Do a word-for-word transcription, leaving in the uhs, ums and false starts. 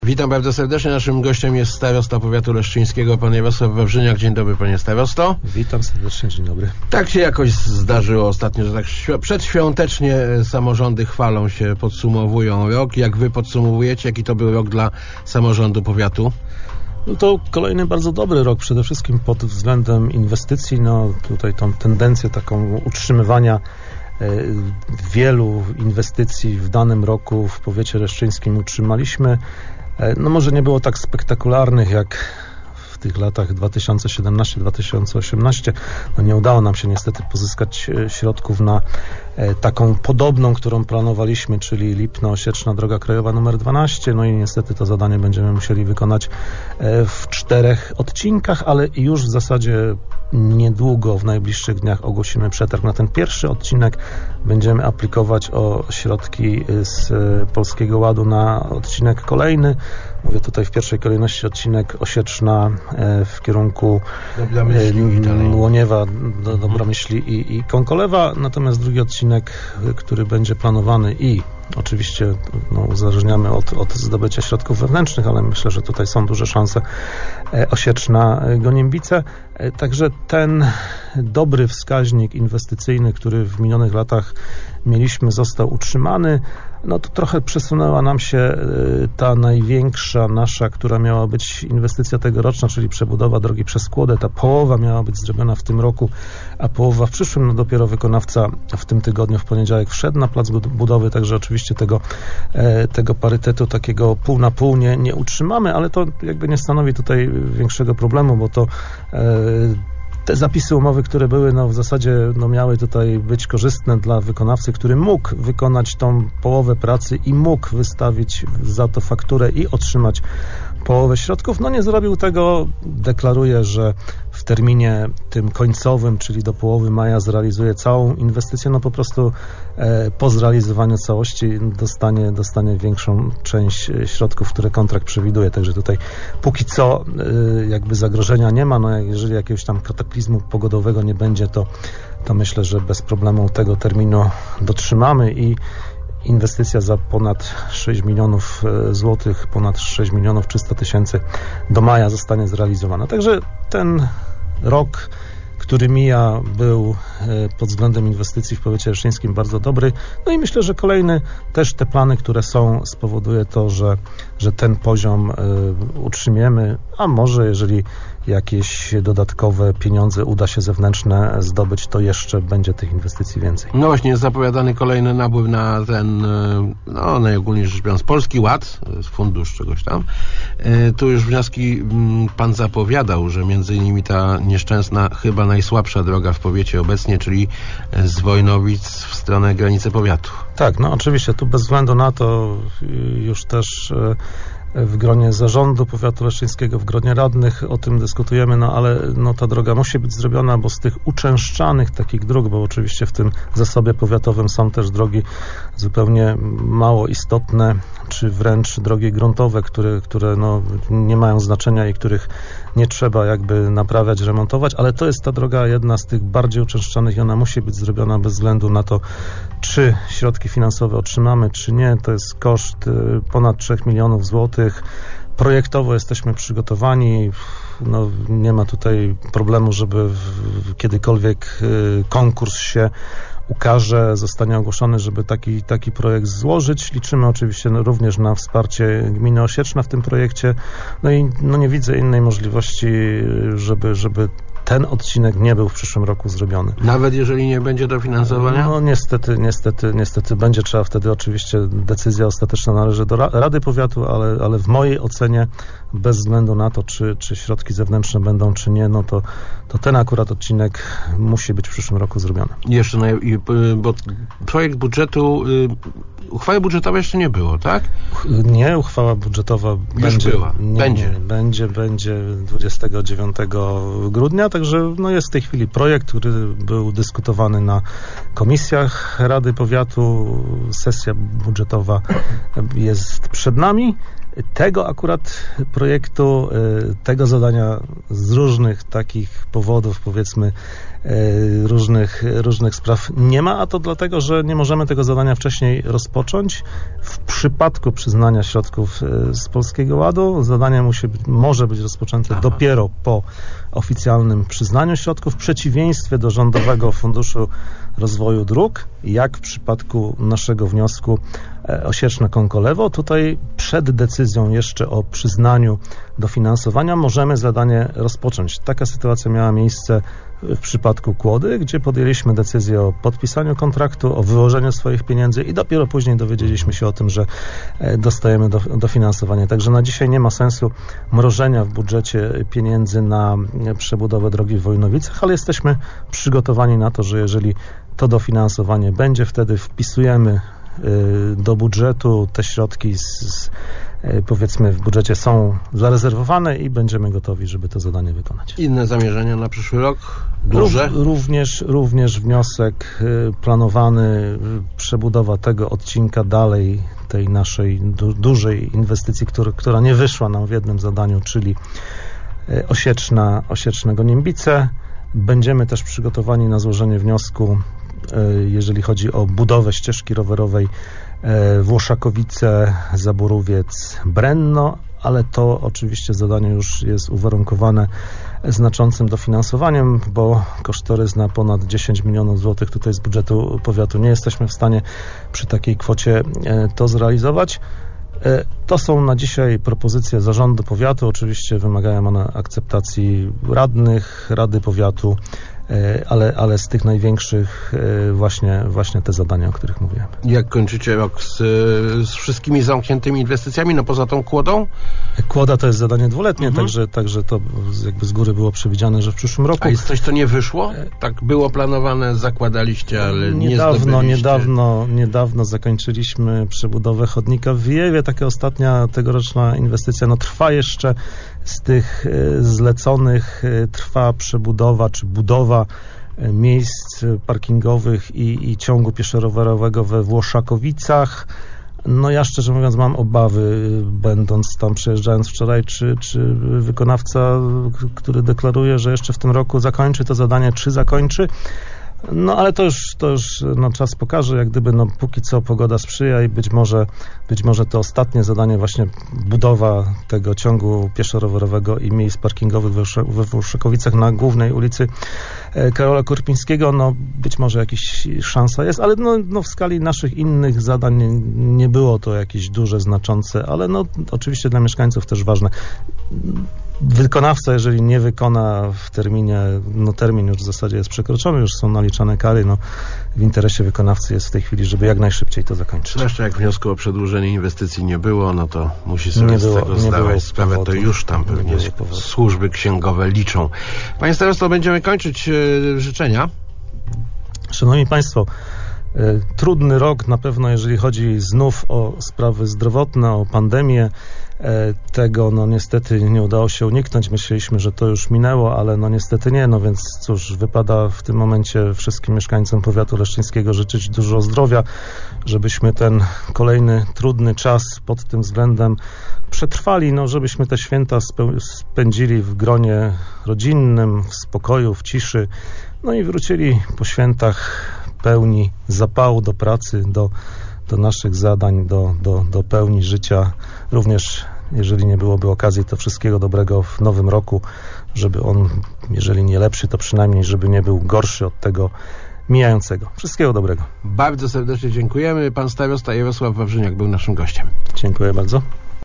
Witam bardzo serdecznie. Naszym gościem jest starosta powiatu leszczyńskiego, pan Jarosław Wawrzyniak. Dzień dobry, panie starosto. Witam serdecznie, dzień dobry. Tak się jakoś zdarzyło ostatnio, że tak przedświątecznie samorządy chwalą się, podsumowują rok. Jak wy podsumowujecie, jaki to był rok dla samorządu powiatu? No to kolejny bardzo dobry rok, przede wszystkim pod względem inwestycji. No tutaj tą tendencję taką utrzymywania wielu inwestycji w danym roku w powiecie leszczyńskim utrzymaliśmy. No może nie było tak spektakularnych jak w tych latach dwa tysiące siedemnaście dwa tysiące osiemnaście. No nie udało nam się niestety pozyskać środków na taką podobną, którą planowaliśmy, czyli Lipno-Osieczna Droga Krajowa numer dwanaście. No i niestety to zadanie będziemy musieli wykonać w czterech odcinkach, ale już w zasadzie niedługo, w najbliższych dniach ogłosimy przetarg na ten pierwszy odcinek. Będziemy aplikować o środki z Polskiego Ładu na odcinek kolejny. Mówię tutaj w pierwszej kolejności odcinek Osieczna w kierunku Łoniewa do Dobromyśli i, i Kąkolewa, natomiast drugi odcinek, który będzie planowany i oczywiście no, uzależniamy od, od zdobycia środków wewnętrznych, ale myślę, że tutaj są duże szanse. Osieczna Goniembice. Także ten dobry wskaźnik inwestycyjny, który w minionych latach mieliśmy, został utrzymany. No to trochę przesunęła nam się ta największa nasza, która miała być inwestycja tegoroczna, czyli przebudowa drogi przez Kłodę. Ta połowa miała być zrobiona w tym roku, a połowa w przyszłym. No dopiero wykonawca w tym tygodniu, w poniedziałek wszedł na plac budowy, także oczywiście tego, tego parytetu takiego pół na pół nie, nie utrzymamy, ale to jakby nie stanowi tutaj większego problemu, bo to te zapisy umowy, które były, no w zasadzie no miały tutaj być korzystne dla wykonawcy, który mógł wykonać tą połowę pracy i mógł wystawić za to fakturę i otrzymać połowę środków. No nie zrobił tego, deklaruje, że w terminie tym końcowym, czyli do połowy maja zrealizuje całą inwestycję, no po prostu e, po zrealizowaniu całości dostanie, dostanie większą część środków, które kontrakt przewiduje. Także tutaj póki co e, jakby zagrożenia nie ma. No jeżeli jakiegoś tam kataklizmu pogodowego nie będzie, to, to myślę, że bez problemu tego terminu dotrzymamy i inwestycja za ponad sześć milionów złotych, ponad sześć milionów trzysta tysięcy do maja zostanie zrealizowana. Także ten rok, który mija, był pod względem inwestycji w powiecie leszczyńskim bardzo dobry. No i myślę, że kolejny też te plany, które są, spowoduje to, że, że ten poziom utrzymiemy, a może jeżeli jakieś dodatkowe pieniądze uda się zewnętrzne zdobyć, to jeszcze będzie tych inwestycji więcej. No właśnie, jest zapowiadany kolejny nabór na ten, no najogólniej rzecz biorąc, Polski Ład, fundusz czegoś tam. Tu już wnioski pan zapowiadał, że między innymi ta nieszczęsna, chyba najsłabsza droga w powiecie obecnie, czyli z Wojnowic w stronę granicy powiatu. Tak, no oczywiście, tu bez względu na to już też w gronie zarządu powiatu leszczyńskiego, w gronie radnych o tym dyskutujemy, no ale no, ta droga musi być zrobiona, bo z tych uczęszczanych takich dróg, bo oczywiście w tym zasobie powiatowym są też drogi zupełnie mało istotne, czy wręcz drogi gruntowe, które, które no, nie mają znaczenia i których nie trzeba jakby naprawiać, remontować, ale to jest ta droga jedna z tych bardziej uczęszczanych i ona musi być zrobiona bez względu na to, czy środki finansowe otrzymamy, czy nie. To jest koszt ponad trzech milionów złotych. Projektowo jesteśmy przygotowani. No, nie ma tutaj problemu, żeby w, kiedykolwiek konkurs się ukaże, zostanie ogłoszony, żeby taki, taki projekt złożyć. Liczymy oczywiście no, również na wsparcie gminy Osieczna w tym projekcie. No i no, nie widzę innej możliwości, żeby, żeby ten odcinek nie był w przyszłym roku zrobiony. Nawet jeżeli nie będzie dofinansowania? No niestety, niestety, niestety będzie trzeba wtedy oczywiście, decyzja ostateczna należy do Rady Powiatu, ale, ale w mojej ocenie bez względu na to, czy, czy środki zewnętrzne będą, czy nie, no to, to ten akurat odcinek musi być w przyszłym roku zrobiony. Jeszcze, bo projekt budżetu, uchwały budżetowej jeszcze nie było, tak? Nie, uchwała budżetowa Już będzie, była. Nie, będzie. Nie, będzie, będzie dwudziestego dziewiątego grudnia, także no jest w tej chwili projekt, który był dyskutowany na komisjach Rady Powiatu. Sesja budżetowa jest przed nami. Tego akurat projektu, tego zadania z różnych takich powodów, powiedzmy, różnych, różnych spraw nie ma, a to dlatego, że nie możemy tego zadania wcześniej rozpocząć. W przypadku przyznania środków z Polskiego Ładu zadanie musi być, może być rozpoczęte Aha. dopiero po oficjalnym przyznaniu środków, w przeciwieństwie do Rządowego Funduszu Rozwoju Dróg, jak w przypadku naszego wniosku Osieczna-Konkolewo. Tutaj przed decyzją jeszcze o przyznaniu dofinansowania możemy zadanie rozpocząć. Taka sytuacja miała miejsce w przypadku Kłody, gdzie podjęliśmy decyzję o podpisaniu kontraktu, o wyłożeniu swoich pieniędzy i dopiero później dowiedzieliśmy się o tym, że dostajemy do, dofinansowanie. Także na dzisiaj nie ma sensu mrożenia w budżecie pieniędzy na przebudowę drogi w Wojnowicach, ale jesteśmy przygotowani na to, że jeżeli to dofinansowanie będzie, wtedy wpisujemy do budżetu te środki z, z, powiedzmy w budżecie są zarezerwowane i będziemy gotowi, żeby to zadanie wykonać. Inne zamierzenia na przyszły rok? Duże? Rów, również, również wniosek planowany, przebudowa tego odcinka dalej, tej naszej du, dużej inwestycji, który, która nie wyszła nam w jednym zadaniu, czyli Osieczna, Osiecznego Niembice. Będziemy też przygotowani na złożenie wniosku, jeżeli chodzi o budowę ścieżki rowerowej Włoszakowice, Zaborowiec, Brenno, ale to oczywiście zadanie już jest uwarunkowane znaczącym dofinansowaniem, bo kosztorys na ponad dziesięć milionów złotych tutaj z budżetu powiatu nie jesteśmy w stanie przy takiej kwocie to zrealizować. To są na dzisiaj propozycje zarządu powiatu. Oczywiście wymagają one akceptacji radnych, Rady Powiatu, ale, ale z tych największych właśnie, właśnie te zadania, o których mówiłem. Jak kończycie rok z, z wszystkimi zamkniętymi inwestycjami, no poza tą Kłodą? Kłoda to jest zadanie dwuletnie, mhm. także, także to jakby z góry było przewidziane, że w przyszłym roku. A jest coś, co nie wyszło? Tak było planowane, zakładaliście, ale nie niedawno, niedawno, niedawno zakończyliśmy przebudowę chodnika w Wijewie. Taka ostatnia tegoroczna inwestycja, no trwa jeszcze. Z tych zleconych trwa przebudowa czy budowa miejsc parkingowych i, i ciągu pieszo-rowerowego we Włoszakowicach. No ja szczerze mówiąc mam obawy, będąc tam, przejeżdżając wczoraj, czy, czy wykonawca, który deklaruje, że jeszcze w tym roku zakończy to zadanie, czy zakończy. No ale to już, to już no, czas pokaże, jak gdyby no, póki co pogoda sprzyja i być może, być może to ostatnie zadanie, właśnie budowa tego ciągu pieszo-rowerowego i miejsc parkingowych we Włoszakowicach na głównej ulicy Karola Kurpińskiego, no być może jakaś szansa jest, ale no, no w skali naszych innych zadań nie było to jakieś duże, znaczące, ale no oczywiście dla mieszkańców też ważne. Wykonawca, jeżeli nie wykona w terminie, no termin już w zasadzie jest przekroczony, już są naliczane kary, no w interesie wykonawcy jest w tej chwili, żeby jak najszybciej to zakończyć. Zwłaszcza jak wniosku o przedłużenie inwestycji nie było, no to musi sobie nie z było, tego zdawać sprawę, powodu, to już tam pewnie służby księgowe liczą. Panie starosto, będziemy kończyć yy, życzenia. Szanowni Państwo, y, trudny rok na pewno, jeżeli chodzi znów o sprawy zdrowotne, o pandemię. Tego no niestety nie udało się uniknąć. Myśleliśmy, że to już minęło, ale no niestety nie. No więc cóż, wypada w tym momencie wszystkim mieszkańcom powiatu leszczyńskiego życzyć dużo zdrowia, żebyśmy ten kolejny trudny czas pod tym względem przetrwali, no żebyśmy te święta spędzili w gronie rodzinnym, w spokoju, w ciszy, no i wrócili po świętach pełni zapału do pracy, do do naszych zadań, do, do, do pełni życia. Również, jeżeli nie byłoby okazji, to wszystkiego dobrego w nowym roku, żeby on, jeżeli nie lepszy, to przynajmniej, żeby nie był gorszy od tego mijającego. Wszystkiego dobrego. Bardzo serdecznie dziękujemy. Pan starosta Jarosław Wawrzyniak był naszym gościem. Dziękuję bardzo.